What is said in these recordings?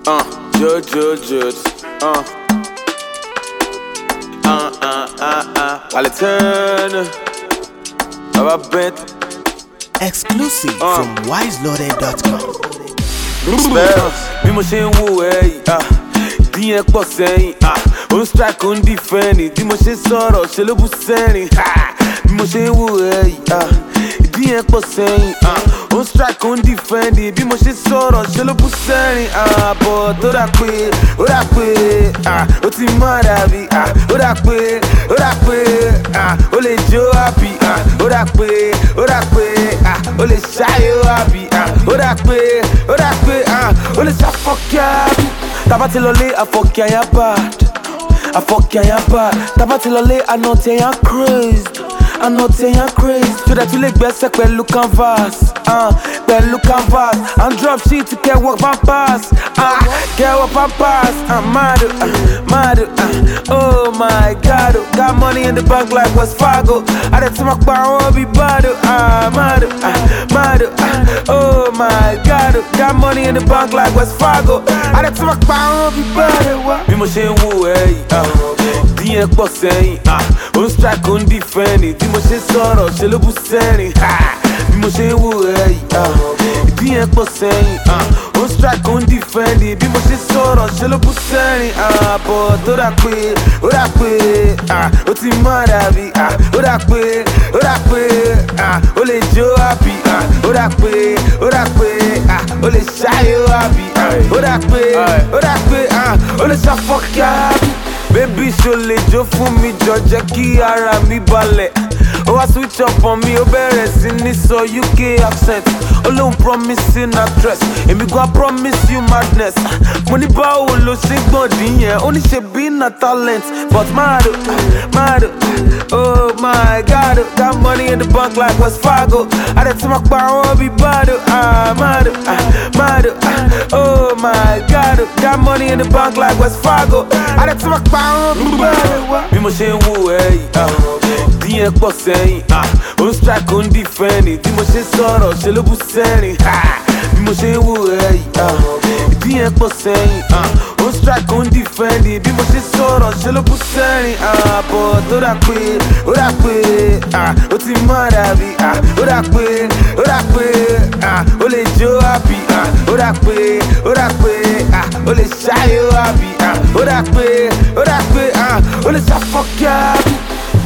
Judge. Palatine. Baba Bent. Exclusive from wiseloaded.com. Bí mo ṣe ń wo ẹ yìí, díẹ̀ pọ̀ sẹ́yìn, ó ń strike ó ń defend, bí mo ṣe ń sọ̀rọ̀ ṣe ló bú sẹ́rìn. Bí mo ṣe ń wo ẹ yìí, díẹ̀ pọ̀ sẹ́yìn, ó ń strike ó ń defend, bí mo ṣe ń sọ̀rọ̀ ṣe ló bú sẹ́rìn. Àbọ̀ tó dà pé, ó ti má dàbí, ó dà pé, ó lè jó happy, ó dà pé, ó lè ṣáyé happy, ó dà pé, ó lè ṣàfọ́kẹ́. Taba ti lọlé àfọ̀kẹ́ àyà bad, taba ti lọlé àná tí ẹ̀yàn crazed, Fẹ́dà tún lè gbẹ́sẹ̀ pẹ̀lú canvas, and drop shit to kẹwọ́ pampers, mad, oh my god, got money in the bank like West Fargo, àdẹ̀tí máa pa àwọn bí bad, mad, oh my god, got money in the bank like West Fargo, àdẹ̀tí máa pa àwọn bí bad. Bí mo ṣe ń wo ẹ yìí, díẹ̀ pọ̀ sẹ́yìn, ó ń strike ó ń defend, bí mo ṣe sọ̀rọ̀ ṣe ló bú sẹ́rìn. Bí mo ṣe ń wo ẹ yìí, díẹ̀ pọ̀ sẹ́yìn, ó ń strike ó ń defend, bí mo ṣe sọ̀rọ̀ ṣe ló bú sẹ́rìn. Àbọ̀ tó dà pé, ó ti má dàbí, ó dà pé, ó lè jó happy, ó dà pé, ó lè ṣáyé happy, ó dà pé, ó lè ṣàfọ́kẹ́. Baby ṣo lè jó fún mi jọ jẹ́ kí ara mi balẹ̀. Ó wá switch up on me, ó bẹ̀rẹ̀ sí ní sọ UK accent. Ó lóun promising actress, èmi gan promise you madness. Mo ní báwo ló ṣe gbọ̀ndín yẹn, ó ní ṣe bí na talent. But mad, oh my god, got money in the bank like West Fargo. Àdẹ̀tí máa pa àwọn bí bad, mad, oh my god, got money in the bank like West Fargo. Àdẹ̀tí máa pa àwọn bí bad. Bí mo ṣe ń wo ẹ yìí, díẹ̀ pọ̀ sẹ́yìn, ó ń strike ó ń defend, bí mo ṣe sọ̀rọ̀ ṣe ló bú sẹ́rìn. Bí mo ṣe ń wo ẹ yìí, díẹ̀ pọ̀ sẹ́yìn, ó ń strike ó ń defend, bí mo ṣe sọ̀rọ̀ ṣe ló bú sẹ́rìn. Àbọ̀ tó dà pé, ó ti má dàbí, ó dà pé, ó lè jó happy, ó dà pé, ó lè ṣáyé happy, ó dà pé, ó lè ṣàfọ́kẹ́.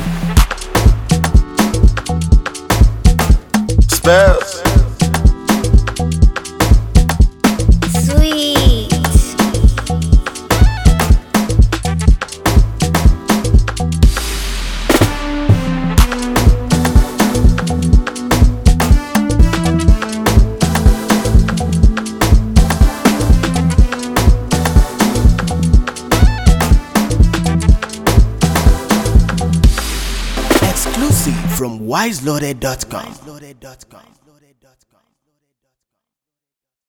Spells. Sweet. Exclusive from wiseloaded.com.